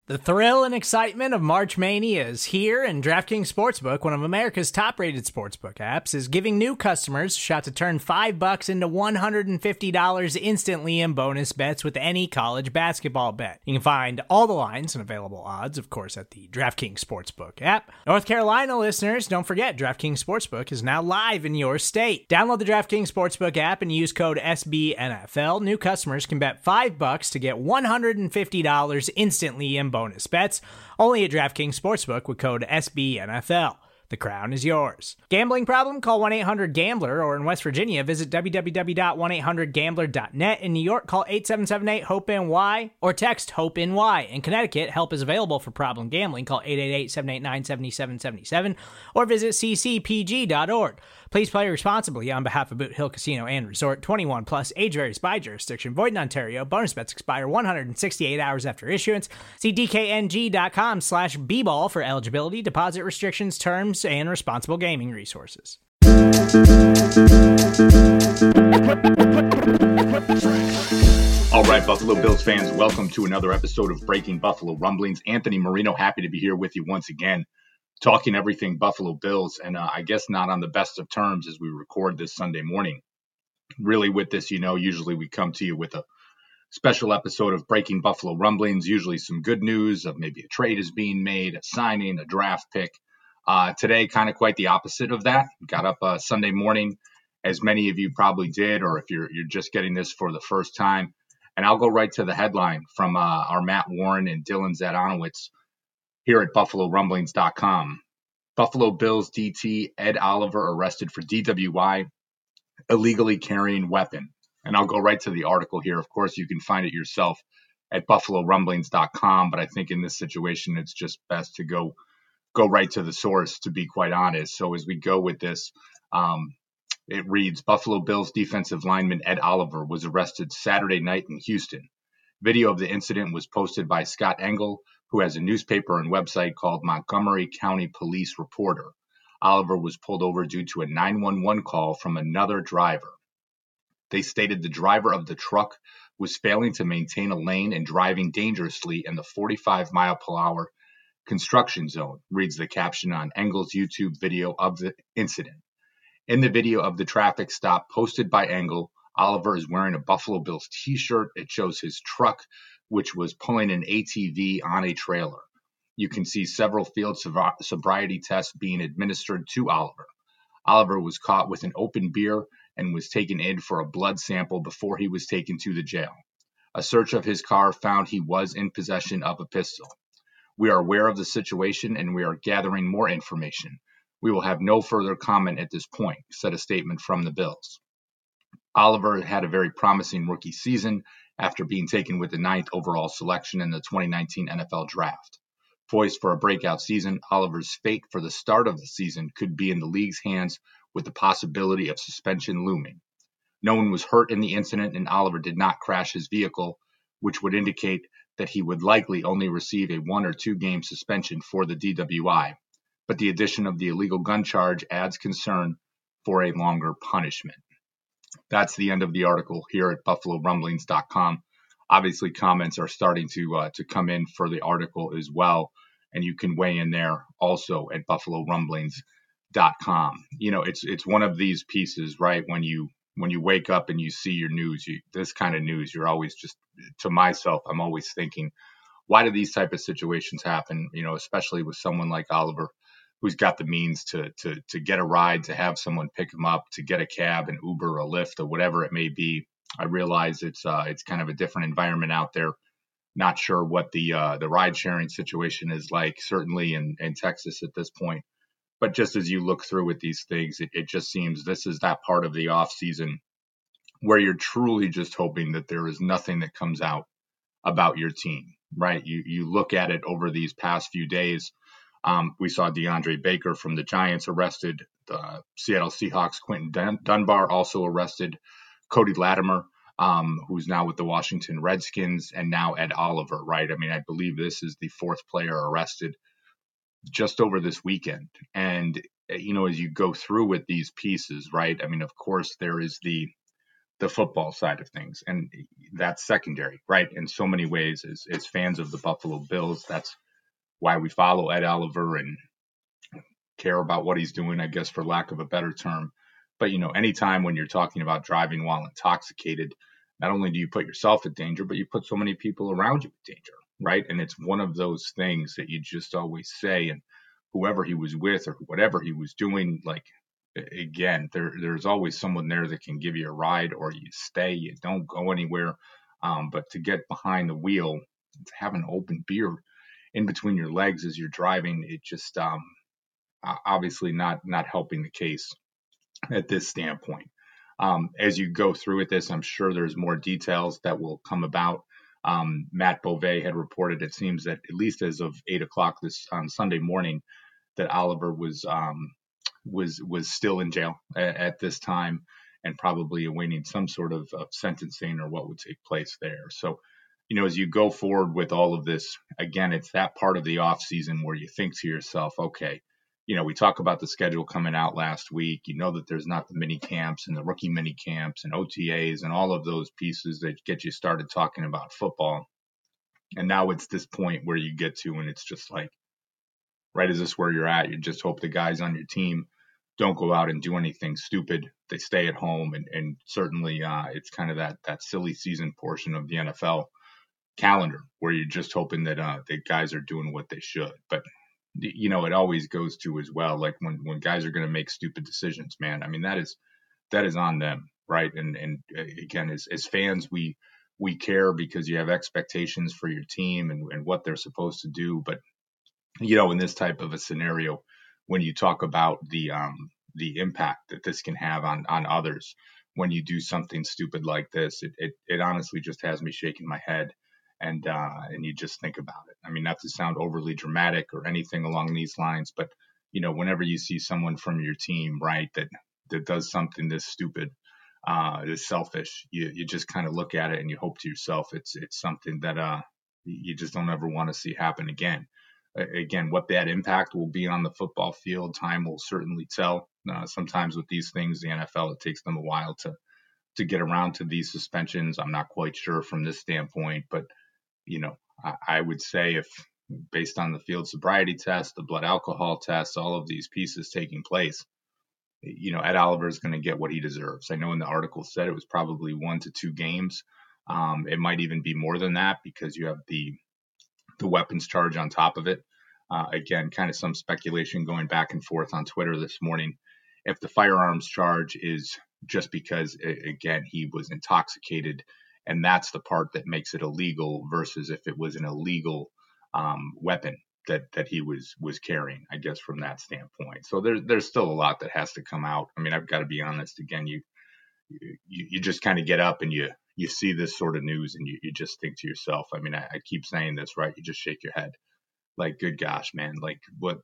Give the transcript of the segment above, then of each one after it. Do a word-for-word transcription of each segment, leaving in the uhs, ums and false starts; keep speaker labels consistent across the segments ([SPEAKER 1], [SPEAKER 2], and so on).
[SPEAKER 1] The thrill and excitement of March Mania is here, and DraftKings Sportsbook, one of America's top-rated sportsbook apps, is giving new customers a shot to turn five bucks into one hundred fifty dollars instantly in bonus bets with any college basketball bet. You can find all the lines and available odds, of course, at the DraftKings Sportsbook app. North Carolina listeners, don't forget, DraftKings Sportsbook is now live in your state. Download the DraftKings Sportsbook app and use code S B N F L. New customers can bet five bucks to get one hundred fifty dollars instantly in bonus bets, only at DraftKings Sportsbook with code S B N F L. The crown is yours. Gambling problem? Call one eight hundred gambler, or in West Virginia, visit w w w dot one eight hundred gambler dot net. In New York, call eight seven seven eight hope N Y or text HOPE-NY. In Connecticut, help is available for problem gambling. Call eight eight eight, seven eight nine, seven seven seven seven or visit c c p g dot org. Please play responsibly on behalf of Boot Hill Casino and Resort. twenty-one plus, age varies by jurisdiction. Void in Ontario. Bonus bets expire one hundred sixty-eight hours after issuance. See d k n g dot com slash b ball for eligibility, deposit restrictions, terms, and responsible gaming resources.
[SPEAKER 2] All right, Buffalo Bills fans, welcome to another episode of Breaking Buffalo Rumblings. Anthony Marino, happy to be here with you once again, talking everything Buffalo Bills, and uh, I guess not on the best of terms as we record this Sunday morning. Really with this, you know, usually we come to you with a special episode of Breaking Buffalo Rumblings, usually some good news of maybe a trade is being made, a signing, a draft pick. Uh, today, kind of quite the opposite of that. Got up uh, Sunday morning, as many of you probably did, or if you're you're just getting this for the first time. And I'll go right to the headline from uh, our Matt Warren and Dylan Zadanowitz here at buffalo rumblings dot com. Buffalo Bills D T Ed Oliver arrested for D W I, illegally carrying weapon. And I'll go right to the article here. Of course, you can find it yourself at buffalo rumblings dot com. But I think in this situation, it's just best to go go right to the source, to be quite honest. So as we go with this, um, it reads, Buffalo Bills defensive lineman Ed Oliver was arrested Saturday night in Houston. Video of the incident was posted by Scott Engel, who has a newspaper and website called Montgomery County Police Reporter. Oliver was pulled over due to a nine one one call from another driver. They stated the driver of the truck was failing to maintain a lane and driving dangerously in the forty-five mile per hour construction zone, reads the caption on Engel's YouTube video of the incident. In the video of the traffic stop posted by Engel, Oliver is wearing a Buffalo Bills t-shirt. It shows his truck, which was pulling an A T V on a trailer. You can see several field sobriety tests being administered to Oliver. Oliver was caught with an open beer and was taken in for a blood sample before he was taken to the jail. A search of his car found he was in possession of a pistol. We are aware of the situation and we are gathering more information. We will have no further comment at this point, said a statement from the Bills. Oliver had a very promising rookie season after being taken with the ninth overall selection in the twenty nineteen N F L Draft. Poised for a breakout season, Oliver's fate for the start of the season could be in the league's hands, with the possibility of suspension looming. No one was hurt in the incident, and Oliver did not crash his vehicle, which would indicate that he would likely only receive a one or two game suspension for the D W I. But the addition of the illegal gun charge adds concern for a longer punishment. That's the end of the article here at buffalo rumblings dot com. Obviously, comments are starting to uh, to come in for the article as well, and you can weigh in there also at buffalo rumblings dot com. You know, it's it's one of these pieces, right? When you when you wake up and you see your news, you, this kind of news, you're always just, to myself, I'm always thinking, why do these type of situations happen? You know, especially with someone like Oliver, who's got the means to to to get a ride, to have someone pick him up, to get a cab, an Uber, a Lyft, or whatever it may be. I realize it's uh, it's kind of a different environment out there. Not sure what the uh, the ride sharing situation is like, certainly in, in Texas at this point. But just as you look through with these things, it, it just seems this is that part of the off season where you're truly just hoping that there is nothing that comes out about your team, right? You you look at it over these past few days. Um, we saw DeAndre Baker from the Giants arrested. The Seattle Seahawks, Quentin Dun- Dunbar also arrested. Cody Latimer, um, who's now with the Washington Redskins, and now Ed Oliver, right? I mean, I believe this is the fourth player arrested just over this weekend. And, you know, as you go through with these pieces, right? I mean, of course, there is the the football side of things, and that's secondary, right? In so many ways, as as fans of the Buffalo Bills, that's why we follow Ed Oliver and care about what he's doing, I guess, for lack of a better term. But, you know, anytime when you're talking about driving while intoxicated, not only do you put yourself in danger, but you put so many people around you in danger, right? And it's one of those things that you just always say, and whoever he was with or whatever he was doing, like, again, there there's always someone there that can give you a ride, or you stay, you don't go anywhere. Um, but to get behind the wheel, to have an open beer in between your legs as you're driving, it just um, obviously not not helping the case at this standpoint. Um, as you go through with this, I'm sure there's more details that will come about. Um, Matt Bove had reported, it seems that at least as of eight o'clock this on Sunday morning, that Oliver was um, was was still in jail at, at this time, and probably awaiting some sort of, of sentencing or what would take place there. So, you know, as you go forward with all of this, again, it's that part of the off season where you think to yourself, okay, you know, we talk about the schedule coming out last week. You know that there's not the mini camps and the rookie mini camps and O T As and all of those pieces that get you started talking about football. And now it's this point where you get to, and it's just like, right, is this where you're at? You just hope the guys on your team don't go out and do anything stupid. They stay at home, and, and certainly uh, it's kind of that that silly season portion of the N F L calendar where you're just hoping that uh, the guys are doing what they should. But, you know, it always goes to as well, like when, when guys are going to make stupid decisions, man, I mean, that is that is on them, right? And and again, as, as fans, we we care because you have expectations for your team and, and what they're supposed to do. But, you know, in this type of a scenario, when you talk about the um, the impact that this can have on on others, when you do something stupid like this, it it, it honestly just has me shaking my head, and uh, and you just think about it. I mean, not to sound overly dramatic or anything along these lines, but you know, whenever you see someone from your team, right, that that does something this stupid, uh, this selfish, you you just kind of look at it and you hope to yourself it's it's something that uh you just don't ever want to see happen again. Again, what that impact will be on the football field, time will certainly tell. Uh, sometimes with these things, the N F L, it takes them a while to to get around to these suspensions. I'm not quite sure from this standpoint, but, you know, I, I would say if based on the field sobriety test, the blood alcohol test, all of these pieces taking place, you know, Ed Oliver is going to get what he deserves. I know in the article said it was probably one to two games. Um, it might even be more than that because you have the the weapons charge on top of it. Uh, again, kind of some speculation going back and forth on Twitter this morning. If the firearms charge is just because, again, he was intoxicated, and that's the part that makes it illegal versus if it was an illegal um, weapon that that he was was carrying, I guess, from that standpoint. So there's there's still a lot that has to come out. I mean, I've got to be honest. Again, you you, you just kind of get up and you you see this sort of news and you, you just think to yourself, I mean, I, I keep saying this, right? You just shake your head like, good gosh, man, like what,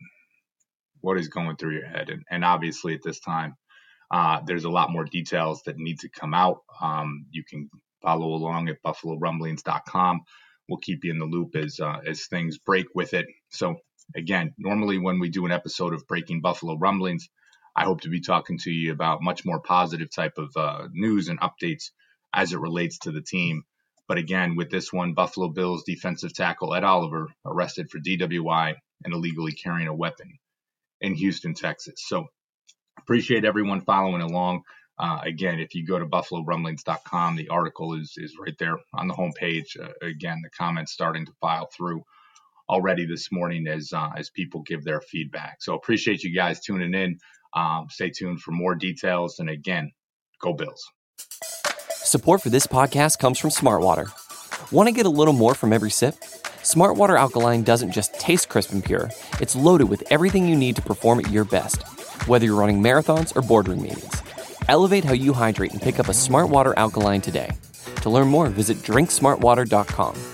[SPEAKER 2] what is going through your head? And, and obviously at this time, uh, there's a lot more details that need to come out. Um, you can follow along at buffalo rumblings dot com. We'll keep you in the loop as, uh, as things break with it. So again, normally when we do an episode of Breaking Buffalo Rumblings, I hope to be talking to you about much more positive type of uh, news and updates as it relates to the team. But again, with this one, Buffalo Bills defensive tackle Ed Oliver arrested for D W I and illegally carrying a weapon in Houston, Texas. So appreciate everyone following along. Uh, again, if you go to buffalo rumblings dot com, the article is is right there on the homepage. Uh, again, the comments starting to file through already this morning as uh, as people give their feedback. So appreciate you guys tuning in. Um, stay tuned for more details. And again, go Bills.
[SPEAKER 3] Support for this podcast comes from Smartwater. Want to get a little more from every sip? Smartwater Alkaline doesn't just taste crisp and pure. It's loaded with everything you need to perform at your best, whether you're running marathons or boardroom meetings. Elevate how you hydrate and pick up a Smartwater Alkaline today. To learn more, visit drink smart water dot com.